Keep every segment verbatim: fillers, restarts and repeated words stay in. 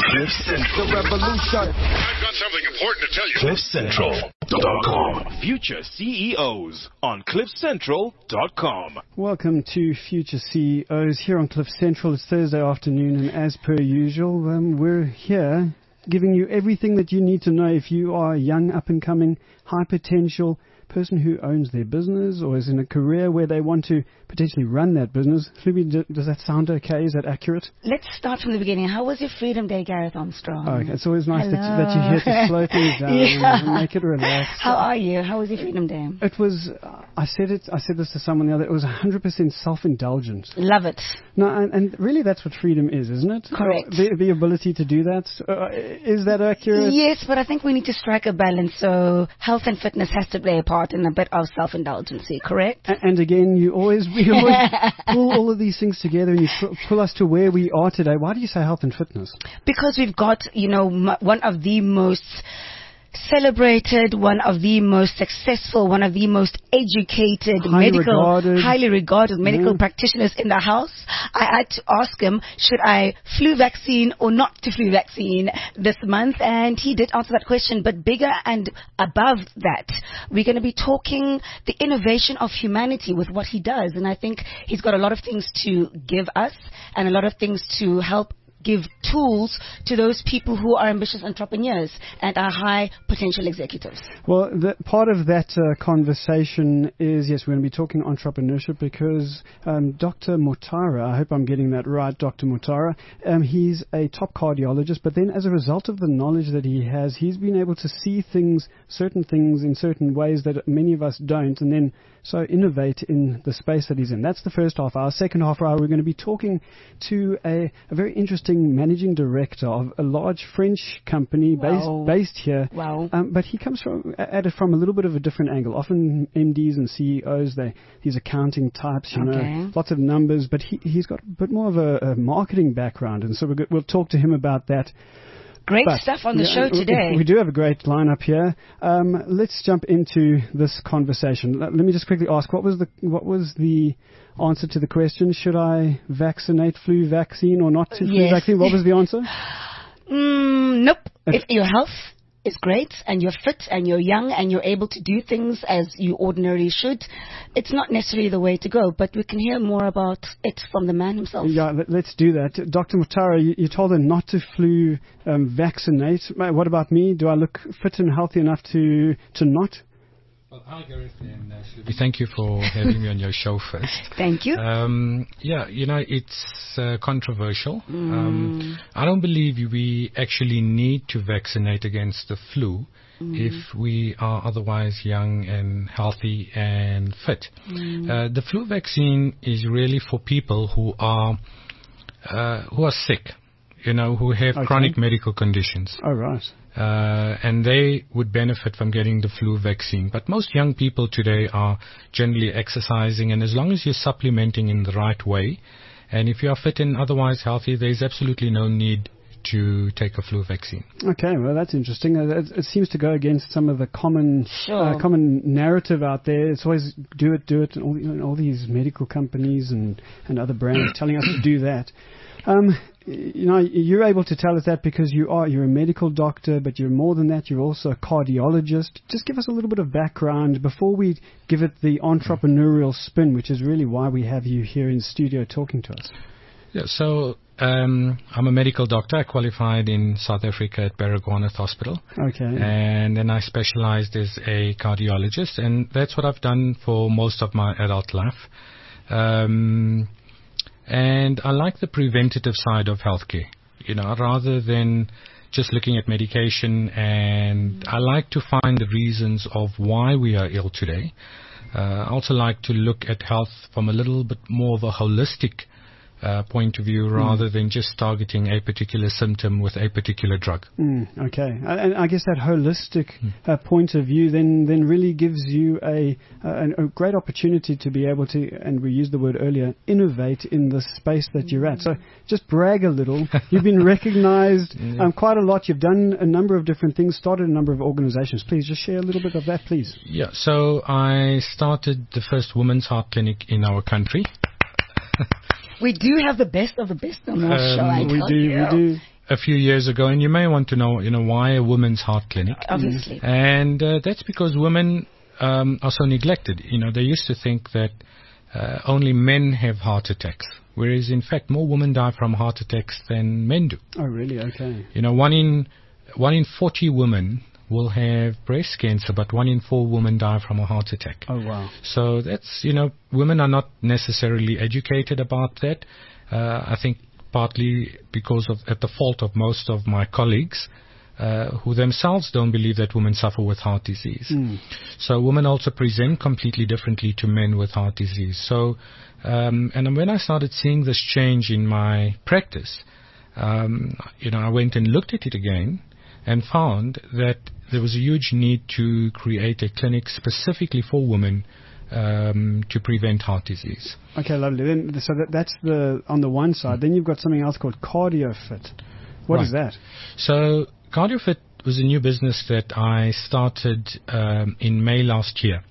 Cliff Central. The revolution. I've got something important to tell you. Cliff Central dot com. Future C E Os on Cliff Central dot com. Welcome to Future C E Os here on Cliff Central. It's Thursday afternoon, and as per usual, um, we're here giving you everything that you need to know if you are a young, up-and-coming, high-potential person who owns their business or is in a career where they want to potentially run that business. Phoebe, does that sound okay? Is that accurate? Let's start from the beginning. How was your Freedom Day, Gareth Armstrong? Oh, okay. It's always nice that, Hello. you- that you're here to slow things down Yeah. and make it relaxed. How are you? How was your Freedom Day? It was, uh, I said it, I said this to someone the other, it was one hundred percent self-indulgent. Love it. No, and, and really that's what freedom is, isn't it? Correct. The, the ability to do that. Uh, is that accurate? Yes, but I think we need to strike a balance. So health and fitness has to play a part in a bit of self-indulgency, correct? A- And again, you always, you always pull all of these things together and you pu- pull us to where we are today. Why do you say health and fitness? Because we've got, you know, m- one of the most celebrated, one of the most successful, one of the most educated Highly medical, regarded. highly regarded medical Yeah. practitioners in the house. I had to ask him, should I flu vaccine or not to flu vaccine this month? And he did answer that question. But bigger and above that, we're going to be talking the innovation of humanity with what he does. And I think he's got a lot of things to give us and a lot of things to help give tools to those people who are ambitious entrepreneurs and are high potential executives. Well, the, part of that uh, conversation is, yes, we're going to be talking entrepreneurship because um, Doctor Mutara, I hope I'm getting that right, Doctor Mutara, um, he's a top cardiologist, but then as a result of the knowledge that he has, he's been able to see things, certain things in certain ways that many of us don't, and then so innovate in the space that he's in. That's the first half hour. Second half hour, we're going to be talking to a, a very interesting managing director of a large French company Wow. based, based here. Wow. Um, but he comes from at it from a little bit of a different angle. Often M Ds and C E Os, they these accounting types, you Okay. know, lots of numbers. But he he's got a bit more of a, a marketing background, and so we're, go- we'll talk to him about that. Great But, stuff on the yeah, show we- today. We do have a great lineup here. Um, let's jump into this conversation. Let, let me just quickly ask: What was the what was the answer to the question? Should I vaccinate flu vaccine or not to flu Yes. vaccine? What was the answer? Mm, nope. If- If your health is great and you're fit and you're young and you're able to do things as you ordinarily should, it's not necessarily the way to go. But we can hear more about it from the man himself. Yeah, let, let's do that. Doctor Mutara, you, you told her not to flu um, vaccinate. Uh, What about me? Do I look fit and healthy enough to to not? Well, hi, Gareth and uh, Sylvie. Thank you for having me on your show first. Thank you. Um, yeah, you know, it's uh, controversial. Um, I don't believe we actually need to vaccinate against the flu if we are otherwise young and healthy and fit. Uh, the flu vaccine is really for people who are uh, who are sick, you know, who have Okay. chronic medical conditions. Oh, right. Uh, and they would benefit from getting the flu vaccine. But most young people today are generally exercising, and as long as you're supplementing in the right way, and if you are fit and otherwise healthy, there's absolutely no need to take a flu vaccine. Okay, well, that's interesting. Uh, It, it seems to go against some of the common Sure. uh, common narrative out there. It's always do it, do it, and all, you know, all these medical companies and, and other brands telling us to do that. Um, you know, you're able to tell us that because you are, you're a medical doctor, but you're more than that. You're also a cardiologist. Just give us a little bit of background before we give it the entrepreneurial spin, which is really why we have you here in studio talking to us. Yeah, so um, I'm a medical doctor. I qualified in South Africa at Baragwanath Hospital. Okay. And then I specialized as a cardiologist, and that's what I've done for most of my adult life. Um, and I like the preventative side of healthcare, you know, rather than just looking at medication. And I like to find the reasons of why we are ill today. Uh, I also like to look at health from a little bit more of a holistic uh, point of view rather mm. than just targeting a particular symptom with a particular drug. Mm, okay, and I guess that holistic mm. uh, point of view then then really gives you a, a a great opportunity to be able to, and we used the word earlier, innovate in the space that you're at. So just brag a little. You've been recognized yeah. um, quite a lot. You've done a number of different things, started a number of organizations. Please just share a little bit of that, please. Yeah, so I started the first women's heart clinic in our country. We do have the best of the best on our um, show, I we tell do, you. we do. a few years ago, and you may want to know, you know, why a women's heart clinic. Obviously. And uh, that's because women um, are so neglected. You know, they used to think that uh, only men have heart attacks, whereas in fact more women die from heart attacks than men do. Oh, really? Okay. You know, one in one in forty women will have breast cancer, but one in four women die from a heart attack. Oh, wow. So that's, you know, women are not necessarily educated about that. Uh, I think partly because of at the fault of most of my colleagues uh, who themselves don't believe that women suffer with heart disease. Mm. So women also present completely differently to men with heart disease. So, um, and when I started seeing this change in my practice, um, you know, I went and looked at it again and found that there was a huge need to create a clinic specifically for women um, to prevent heart disease. Okay, lovely. Then, so that, that's the on the one side. Mm. Then you've got something else called CardioFit. What right. is that? So CardioFit was a new business that I started um, in May last year.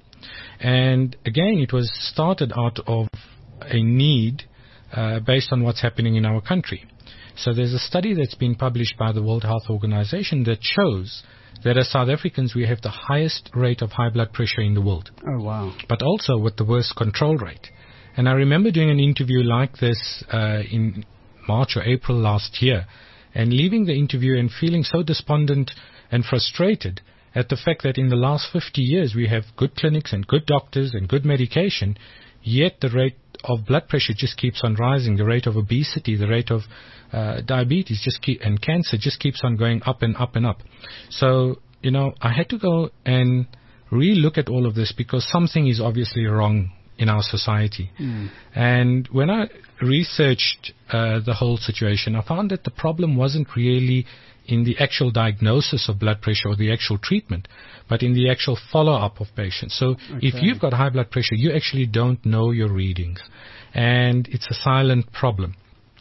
And again, it was started out of a need uh, based on what's happening in our country. So there's a study that's been published by the World Health Organization that shows that as South Africans, we have the highest rate of high blood pressure in the world. Oh, wow. But also with the worst control rate. And I remember doing an interview like this uh, in March or April last year, and leaving the interview and feeling so despondent and frustrated at the fact that in the last fifty years we have good clinics and good doctors and good medication, yet the rate of blood pressure just keeps on rising. The rate of obesity, the rate of uh, diabetes just keep, and cancer just keeps on going up and up and up. So, you know, I had to go and re-look at all of this because something is obviously wrong in our society. Mm. And when I researched uh, the whole situation, I found that the problem wasn't really in the actual diagnosis of blood pressure or the actual treatment, but in the actual follow-up of patients. So okay. if you've got high blood pressure, you actually don't know your readings, and it's a silent problem.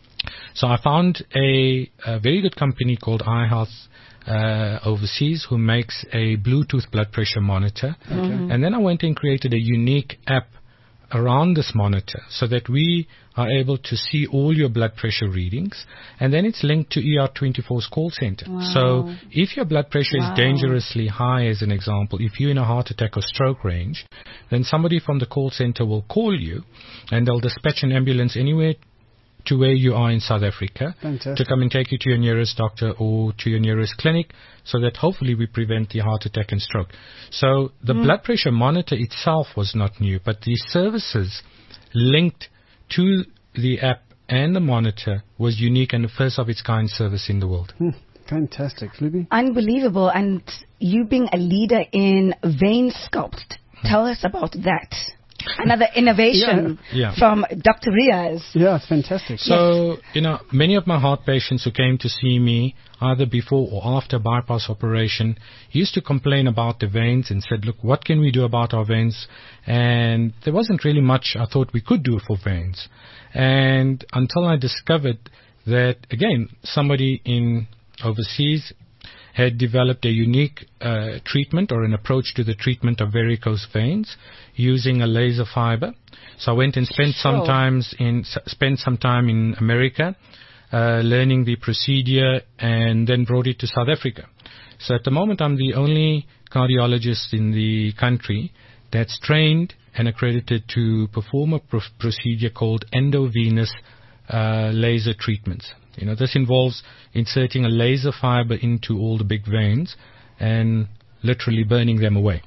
So I found a, a very good company called iHealth uh, overseas who makes a Bluetooth blood pressure monitor. Okay. Mm-hmm. And then I went and created a unique app around this monitor so that we are able to see all your blood pressure readings, and then it's linked to E R twenty-four's call center. Wow. So if your blood pressure wow. is dangerously high, as an example, if you're in a heart attack or stroke range, then somebody from the call center will call you and they'll dispatch an ambulance anywhere to where you are in South Africa. Fantastic. To come and take you to your nearest doctor or to your nearest clinic so that hopefully we prevent the heart attack and stroke. So the mm. blood pressure monitor itself was not new, but the services linked to the app and the monitor was unique and the first of its kind service in the world. Hmm. Fantastic. Libby? Unbelievable. And you being a leader in vein sculpt, tell us about that. Another innovation yeah. Yeah. from Doctor Riaz. Yeah, it's fantastic. So, yes. you know, many of my heart patients who came to see me either before or after bypass operation used to complain about the veins and said, look, what can we do about our veins? And there wasn't really much I thought we could do for veins. And until I discovered that, again, somebody in overseas had developed a unique uh, treatment or an approach to the treatment of varicose veins using a laser fiber. So I went and spent sure. some times in spent some time in America, uh, learning the procedure, and then brought it to South Africa. So at the moment, I'm the only cardiologist in the country that's trained and accredited to perform a pr- procedure called endovenous uh, laser treatments. You know, this involves inserting a laser fiber into all the big veins and literally burning them away.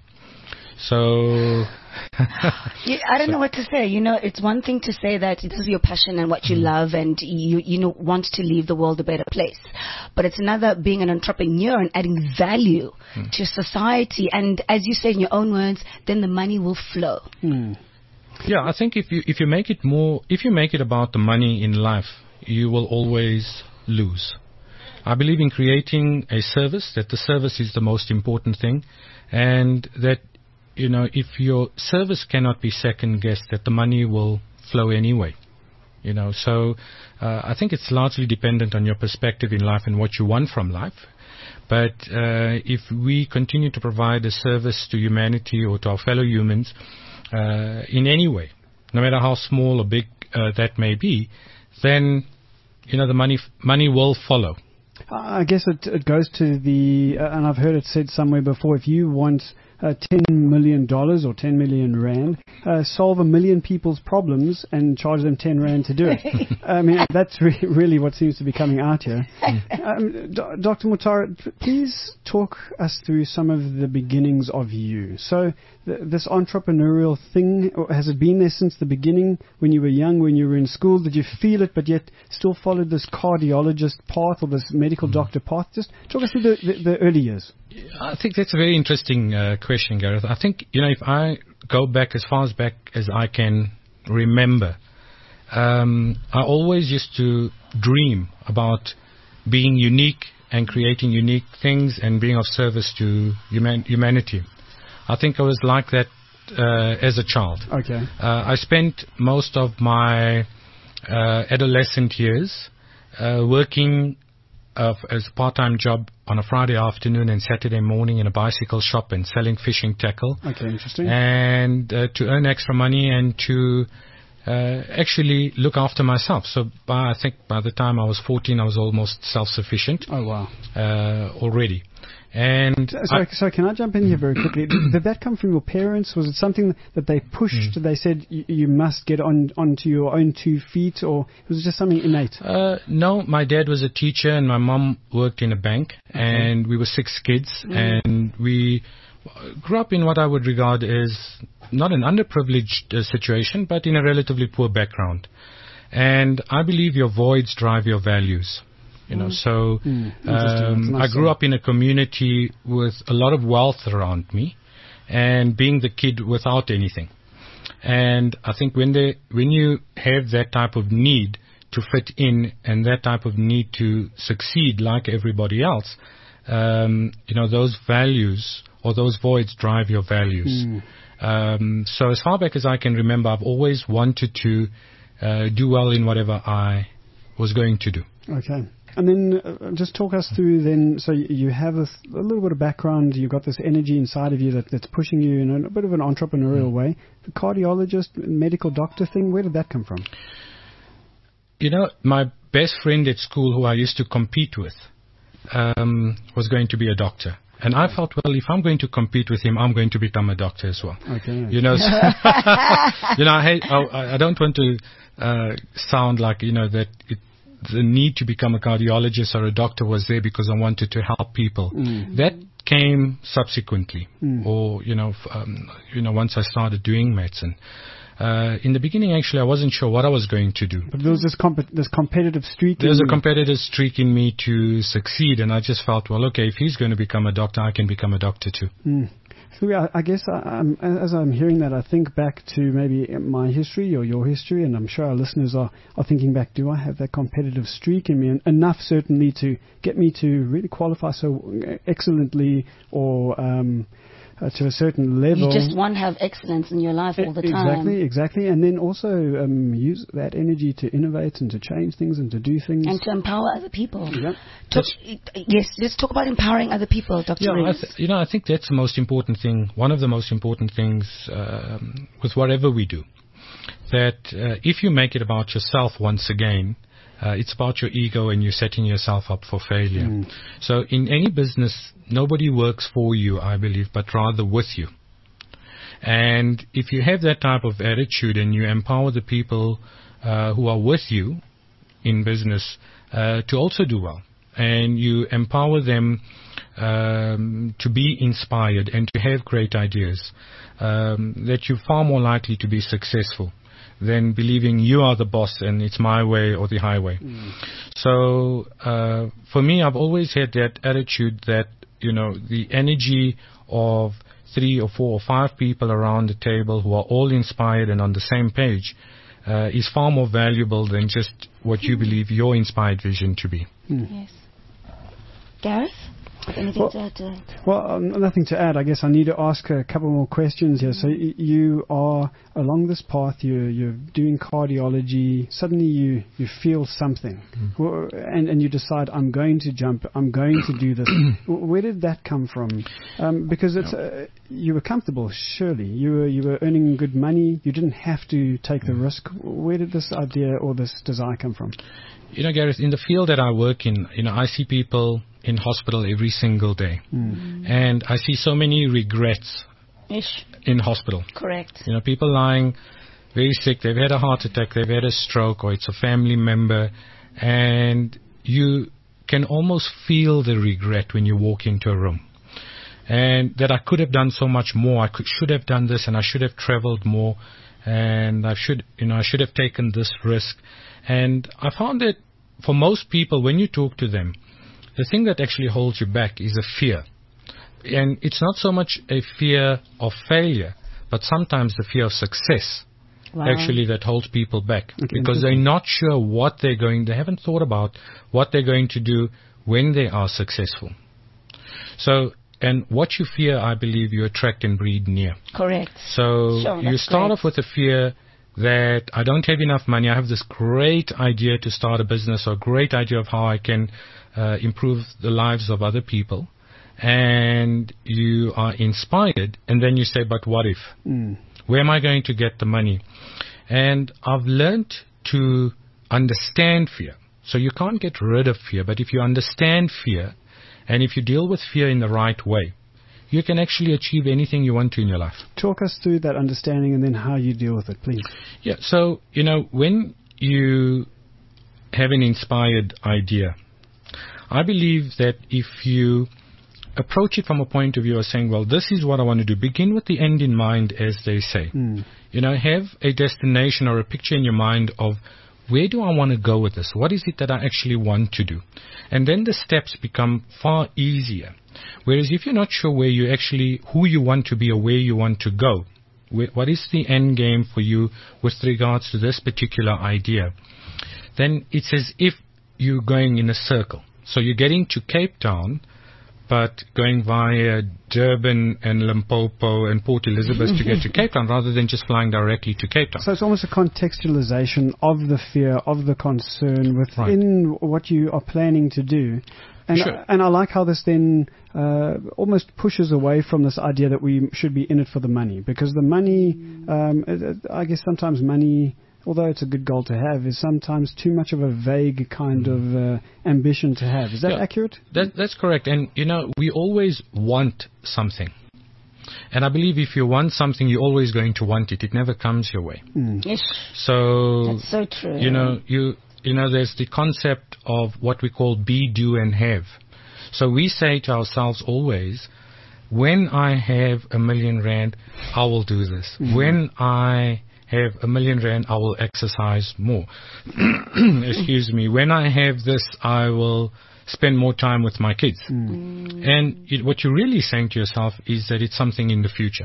So... yeah, I don't know what to say. You know, it's one thing to say that this is your passion and what you mm. love and you, you know, want to leave the world a better place. But it's another being an entrepreneur and adding value mm. to society. And as you say in your own words, then the money will flow. Mm. Yeah, I think if you if you make it more, if you make it about the money in life, you will always lose. I believe in creating a service, that the service is the most important thing, and that, you know, if your service cannot be second-guessed, that the money will flow anyway. You know, so uh, I think it's largely dependent on your perspective in life and what you want from life. But uh, if we continue to provide a service to humanity or to our fellow humans uh, in any way, no matter how small or big uh, that may be, then, you know, the money money will follow. I guess it, it goes to the, uh, and I've heard it said somewhere before, if you want uh, ten million dollars or ten million rand, uh, solve a million people's problems and charge them ten rand to do it. I mean, that's re- really what seems to be coming out here. Um, D- Doctor Mutara, p- please talk us through some of the beginnings of you. So th- this entrepreneurial thing, or has it been there since the beginning when you were young, when you were in school? Did you feel it but yet still followed this cardiologist path or this medical mm. doctor path? Just talk us through the, the, the early years. I think that's a very interesting uh, question, Gareth. I think, you know, if I go back as far as back as I can remember, um, I always used to dream about being unique and creating unique things and being of service to human- humanity. I think I was like that uh, as a child. Okay. Uh, I spent most of my uh, adolescent years uh, working uh, as a part-time job on a Friday afternoon and Saturday morning in a bicycle shop and selling fishing tackle. Okay, interesting. And uh, to earn extra money and to uh, actually look after myself. So by, I think by the time I was fourteen, I was almost self-sufficient. Oh, wow. Uh, already. And so, I, so can I jump in here very quickly? Did that come from your parents? Was it something that they pushed? Mm. They said you, you must get on onto your own two feet, or was it just something innate? Uh, no, my dad was a teacher and my mom worked in a bank, okay. and we were six kids, mm. and we grew up in what I would regard as not an underprivileged uh, situation, but in a relatively poor background. And I believe your voids drive your values. You know, so mm, um, nice I grew up in a community with a lot of wealth around me, and being the kid without anything. And I think when they, when you have that type of need to fit in and that type of need to succeed like everybody else, um, you know, those values or those voids drive your values. Mm. Um, so as far back as I can remember, I've always wanted to uh, do well in whatever I was going to do. Okay. And then uh, just talk us through then, so you, you have a, th- a little bit of background, you've got this energy inside of you that, that's pushing you in a, a bit of an entrepreneurial mm. way. The cardiologist, medical doctor thing, where did that come from? You know, my best friend at school who I used to compete with um, was going to be a doctor. And I felt, well, if I'm going to compete with him, I'm going to become a doctor as well. Okay. You know, so you know, I, hate, I, I don't want to uh, sound like, you know, that it, the need to become a cardiologist or a doctor was there because I wanted to help people. Mm. That came subsequently, mm. or you know, f- um, you know, once I started doing medicine. Uh, in the beginning, actually, I wasn't sure what I was going to do. But there was this, comp- this competitive streak. There's in a competitive streak in me to succeed, and I just felt, well, okay, if he's going to become a doctor, I can become a doctor too. Mm. So I, I guess I, I'm, as I'm hearing that, I think back to maybe my history or your history, and I'm sure our listeners are, are thinking back, do I have that competitive streak in me? And enough, certainly, to get me to really qualify so excellently or um, uh, to a certain level. You just want to have excellence in your life all the time. Exactly, exactly. And then also um, use that energy to innovate and to change things and to do things. And to empower other people. Yep. Talk, yes, let's talk about empowering other people, Doctor Yeah, I Rees. th- you know, I think that's the most important thing, one of the most important things um, with whatever we do. That uh, if you make it about yourself once again, Uh, it's about your ego and you're setting yourself up for failure. Mm. So in any business, nobody works for you, I believe, but rather with you. And if you have that type of attitude and you empower the people uh, who are with you in business uh, to also do well, and you empower them um, to be inspired and to have great ideas, um, that you're far more likely to be successful than believing you are the boss and it's my way or the highway. Mm. So uh, for me, I've always had that attitude that, you know, the energy of three or four or five people around the table who are all inspired and on the same page uh, is far more valuable than just what you believe your inspired vision to be. Mm. Yes. Gareth? Anything Well, to add to that? Well, um, nothing to add. I guess I need to ask a couple more questions here. So y- you are along this path. You're you're doing cardiology. Suddenly you you feel something, Well, and and you decide, I'm going to jump. I'm going to do this. W- Where did that come from? Um, because it's uh, you were comfortable. Surely you were you were earning good money. You didn't have to take the risk. Where did this idea or this desire come from? You know, Gareth, in the field that I work in, you know, I see people in hospital every single day. Mm. And I see so many regrets Ish. in hospital. Correct. You know, people lying very sick, they've had a heart attack, they've had a stroke, or it's a family member, and you can almost feel the regret when you walk into a room. And that I could have done so much more, I could, should have done this, and I should have traveled more, and I should, you know, I should have taken this risk. And I found that for most people, when you talk to them, the thing that actually holds you back is a fear. And it's not so much a fear of failure, but sometimes the fear of success. Wow. Actually, that holds people back Okay, because they're not sure what they're going, they haven't thought about what they're going to do when they are successful. So, and what you fear, I believe you attract and breed near. Correct. So Sure, you that's start great. off with a fear that I don't have enough money. I have this great idea to start a business or great idea of how I can uh, improve the lives of other people. And you are inspired. And then you say, but what if? Mm. Where am I going to get the money? And I've learned to understand fear. So you can't get rid of fear. But if you understand fear and if you deal with fear in the right way, you can actually achieve anything you want to in your life. Talk us through that understanding and then how you deal with it, please. Yeah, so, you know, when you have an inspired idea, I believe that if you approach it from a point of view of saying, well, this is what I want to do, begin with the end in mind, as they say. Mm. You know, have a destination or a picture in your mind of where do I want to go with this? What is it that I actually want to do? And then the steps become far easier. Whereas if you're not sure where you actually, who you want to be or where you want to go, wh- what is the end game for you with regards to this particular idea, then it's as if you're going in a circle. So you're getting to Cape Town, but going via Durban and Limpopo and Port Elizabeth to get to Cape Town rather than just flying directly to Cape Town. So it's almost a contextualization of the fear, of the concern within right. what you are planning to do. And, sure. and I like how this then uh, almost pushes away from this idea that we should be in it for the money. Because the money, um, it, it, I guess sometimes money, although it's a good goal to have, is sometimes too much of a vague kind mm. of uh, ambition to have. Is that yeah, accurate? That, that's correct. And, you know, we always want something. And I believe if you want something, you're always going to want it. It never comes your way. Mm. Yes. So, that's so true. You know, you... You know, there's the concept of what we call be, do, and have. So we say to ourselves always, when I have a million rand, I will do this. Mm-hmm. When I have a million rand, I will exercise more. Excuse me. When I have this, I will spend more time with my kids. Mm. And it, what you're really saying to yourself is that it's something in the future.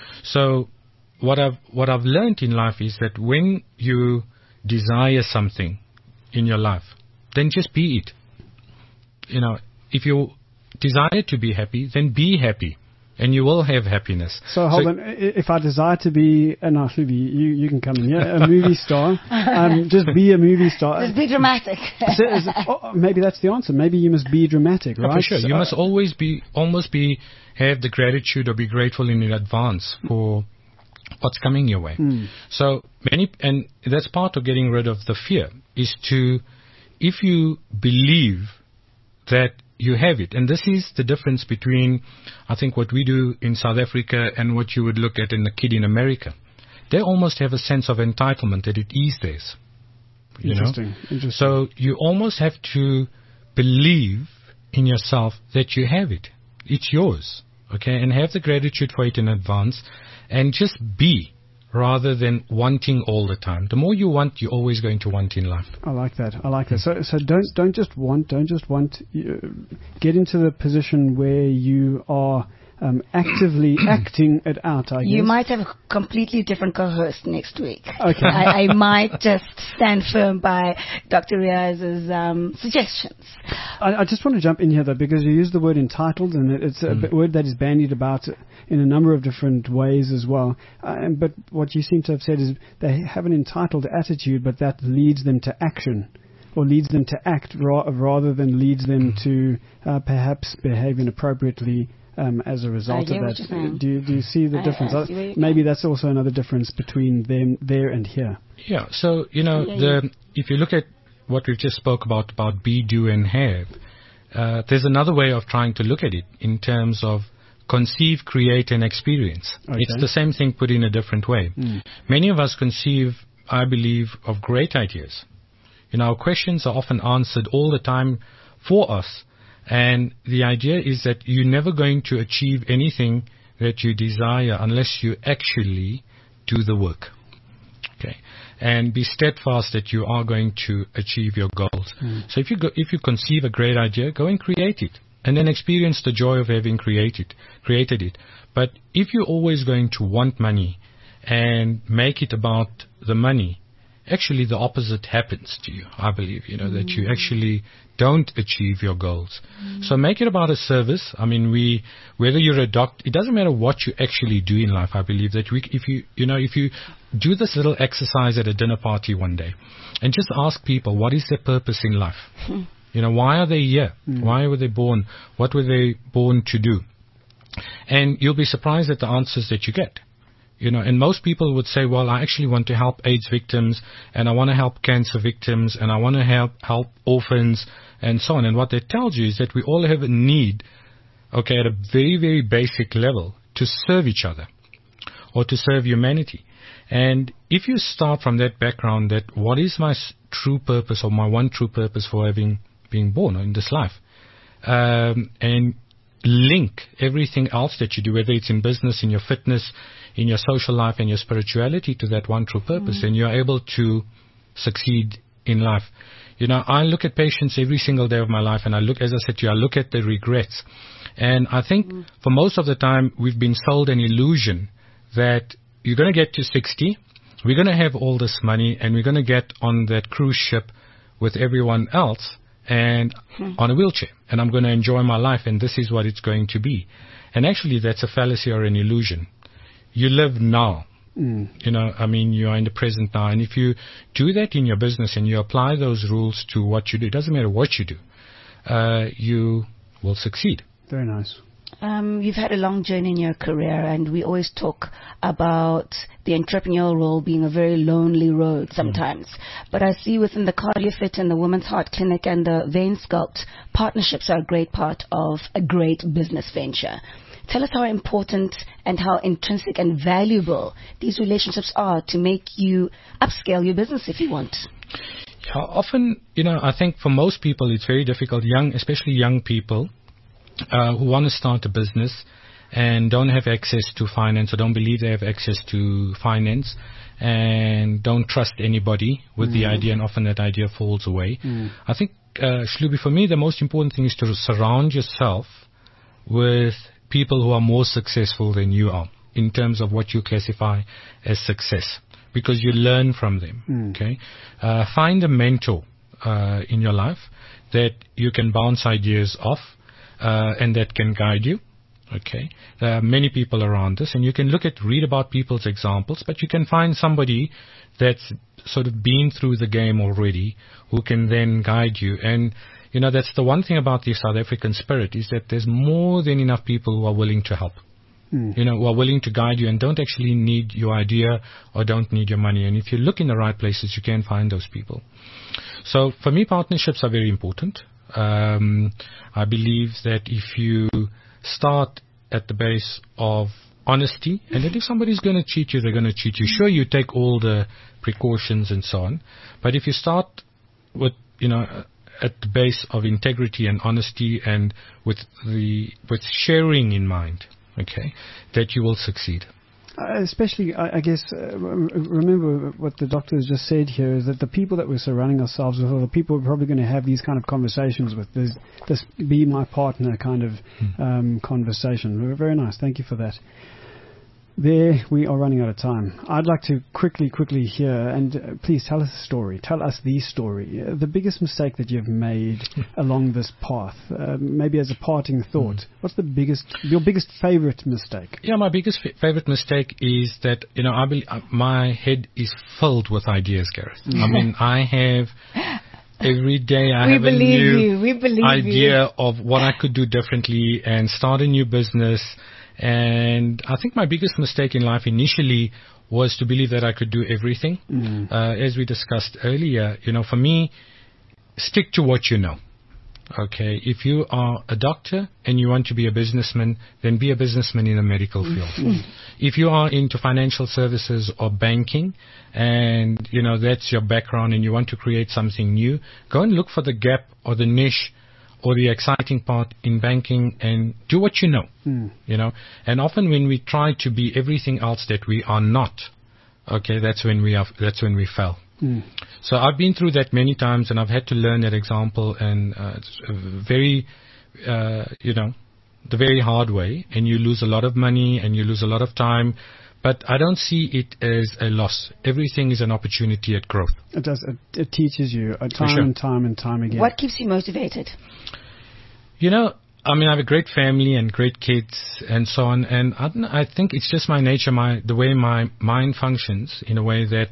So what I've, what I've learned in life is that when you desire something in your life, then just be it. You know, if you desire to be happy, then be happy, and you will have happiness. So hold so, on, if I desire to be, uh, no, Hlubi, you you can come in, yeah, a movie star, um, just be a movie star. Just be dramatic. so, is, oh, maybe that's the answer. Maybe you must be dramatic, right? Oh, for sure, so, you must always be, almost be, have the gratitude or be grateful in advance for what's coming your way. Mm. So many, and that's part of getting rid of the fear, is to, if you believe that you have it, and this is the difference between, I think, what we do in South Africa and what you would look at in a kid in America. They almost have a sense of entitlement that it is theirs. You Interesting. know? Interesting. So you almost have to believe in yourself that you have it. It's yours. Okay, and have the gratitude for it in advance, and just be, rather than wanting all the time. The more you want, you're always going to want in life. I like that. I like that. So, so don't don't just want. Don't just want. You, get into the position where you are um, actively acting it out, I guess. You might have a completely different co-host next week. Okay. I, I might just stand firm by Doctor Riaz's um, suggestions. I, I just want to jump in here, though, because you use the word entitled, and it, it's a Mm. b- word that is bandied about in a number of different ways as well. Uh, but what you seem to have said is they have an entitled attitude, but that leads them to action, or leads them to act ra- rather than leads them Mm. to uh, perhaps behave inappropriately um, as a result I hear of what you're saying. that. Do you, do you see the I- difference? I Uh, see where you're Maybe going. that's also another difference between them there and here. Yeah. So, you know, Yeah, the if you look at what we just spoke about, about be, do, and have, uh, there's another way of trying to look at it in terms of conceive, create, and experience. Okay. It's the same thing put in a different way. Mm. Many of us conceive, I believe, of great ideas. You know, our questions are often answered all the time for us. And the idea is that you're never going to achieve anything that you desire unless you actually do the work. Okay. And be steadfast that you are going to achieve your goals. Mm. So if you go, if you conceive a great idea, go and create it. And then experience the joy of having created, created it. But if you're always going to want money and make it about the money, actually the opposite happens to you, I believe, you know, mm. that you actually don't achieve your goals. Mm. So make it about a service. I mean, we, whether you're a doctor, it doesn't matter what you actually do in life. I believe that we, if you, you know, if you do this little exercise at a dinner party one day and just ask people, what is their purpose in life? Mm. You know, why are they here? Mm. Why were they born? What were they born to do? And you'll be surprised at the answers that you get. You know, and most people would say, well, I actually want to help AIDS victims, and I want to help cancer victims, and I want to help help orphans, and so on. And what that tells you is that we all have a need, okay, at a very, very basic level, to serve each other or to serve humanity. And if you start from that background, that what is my true purpose or my one true purpose for having being born in this life, um, and link everything else that you do, whether it's in business, in your fitness, in your social life, and your spirituality, to that one true purpose, mm. and you're able to succeed in life. You know, I look at patients every single day of my life, and I look, as I said to you, I look at the regrets. And I think mm. for most of the time, we've been sold an illusion that you're going to get to sixty, we're going to have all this money, and we're going to get on that cruise ship with everyone else, and hmm. on a wheelchair, and I'm going to enjoy my life, and this is what it's going to be. And actually, that's a fallacy or an illusion. You live now. Mm. You know, I mean, you are in the present now. And if you do that in your business and you apply those rules to what you do, it doesn't matter what you do, uh, you will succeed. Very nice. Um, you've had a long journey in your career, and we always talk about the entrepreneurial role being a very lonely road sometimes. Mm. But I see within the CardioFit and the Women's Heart Clinic and the Vein Sculpt, partnerships are a great part of a great business venture. Tell us how important and how intrinsic and valuable these relationships are to make you upscale your business if you want. Yeah, often, you know, I think for most people it's very difficult, young, especially young people, Uh, who want to start a business and don't have access to finance or don't believe they have access to finance and don't trust anybody with mm. the idea, and often that idea falls away. Mm. I think, uh, Shlubi, for me, the most important thing is to surround yourself with people who are more successful than you are in terms of what you classify as success, because you learn from them. Mm. Okay, uh, find a mentor uh, in your life that you can bounce ideas off. Uh, and that can guide you. Okay, there are many people around us, and you can look at, read about people's examples, but you can find somebody that's sort of been through the game already, who can then guide you. And you know, that's the one thing about the South African spirit, is that there's more than enough people who are willing to help. Mm. You know, who are willing to guide you and don't actually need your idea or don't need your money. And if you look in the right places, you can find those people. So for me, partnerships are very important. Um, I believe that if you start at the base of honesty, and that if somebody's going to cheat you, they're going to cheat you. Sure, you take all the precautions and so on, but if you start with, you know, at the base of integrity and honesty, and with the with sharing in mind, okay, that you will succeed. Uh, especially, I, I guess, uh, remember what the doctor has just said here is that the people that we're surrounding ourselves with are the people we're probably going to have these kind of conversations with. There's this be my partner kind of um, conversation. Very nice. Thank you for that. There, we are running out of time. I'd like to quickly, quickly hear, and uh, please tell us a story. Tell us the story. Uh, the biggest mistake that you've made along this path, uh, maybe as a parting thought. What's the biggest, your biggest favorite mistake? Yeah, my biggest f- favorite mistake is that, you know, I be- uh, my head is filled with ideas, Gareth. I mean, I have... Every day I we have a believe new you. We believe idea you. of what I could do differently and start a new business. And I think my biggest mistake in life initially was to believe that I could do everything. Mm. Uh, as we discussed earlier, you know, for me, stick to what you know. Okay, if you are a doctor and you want to be a businessman, then be a businessman in the medical field. Mm-hmm. If you are into financial services or banking and, you know, that's your background and you want to create something new, go and look for the gap or the niche or the exciting part in banking and do what you know, mm. you know. And often when we try to be everything else that we are not, okay, that's when we are, that's when we fail. Mm. So I've been through that many times, and I've had to learn that example, and uh, it's a very, uh, you know, the very hard way, and you lose a lot of money and you lose a lot of time. But I don't see it as a loss. Everything is an opportunity at growth. It does. It, it teaches you uh, time sure. and time and time again. What keeps you motivated? You know, I mean, I have a great family and great kids and so on, and I, don't know, I think it's just my nature, my the way my mind functions in a way that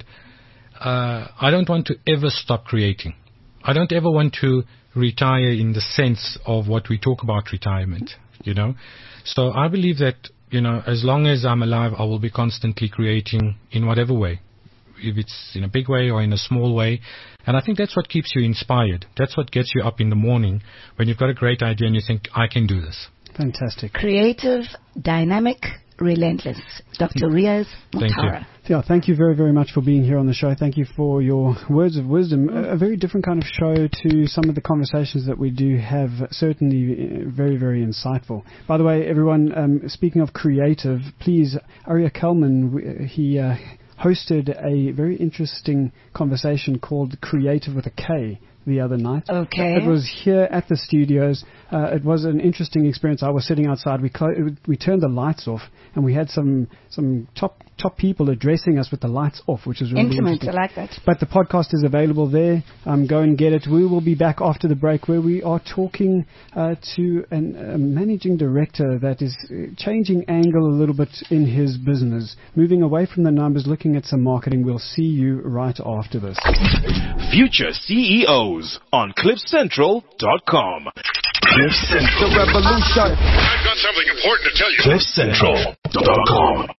uh, I don't want to ever stop creating. I don't ever want to retire in the sense of what we talk about retirement, you know. So I believe that, you know, as long as I'm alive, I will be constantly creating in whatever way, if it's in a big way or in a small way. And I think that's what keeps you inspired. That's what gets you up in the morning when you've got a great idea and you think, I can do this. Fantastic. Creative, dynamic, relentless. Doctor Riaz Motara. Yeah, thank you very, very much for being here on the show. Thank you for your words of wisdom. A, a very different kind of show to some of the conversations that we do have. Certainly very, very insightful. By the way, everyone, um, speaking of creative, please, Arya Kelman, he uh, hosted a very interesting conversation called Creative with a K the other night. Okay. It was here at the studios. Uh, it was an interesting experience. I was sitting outside. We clo- we turned the lights off, and we had some some top top people addressing us with the lights off, which was really intimate. interesting. I like that. But the podcast is available there. Um, go and get it. We will be back after the break, where we are talking uh, to an, a managing director that is changing angle a little bit in his business, moving away from the numbers, looking at some marketing. We'll see you right after this. Future C E Os on cliff central dot com. Cliff Central. The revolution. I've got something important to tell you. cliff central dot com.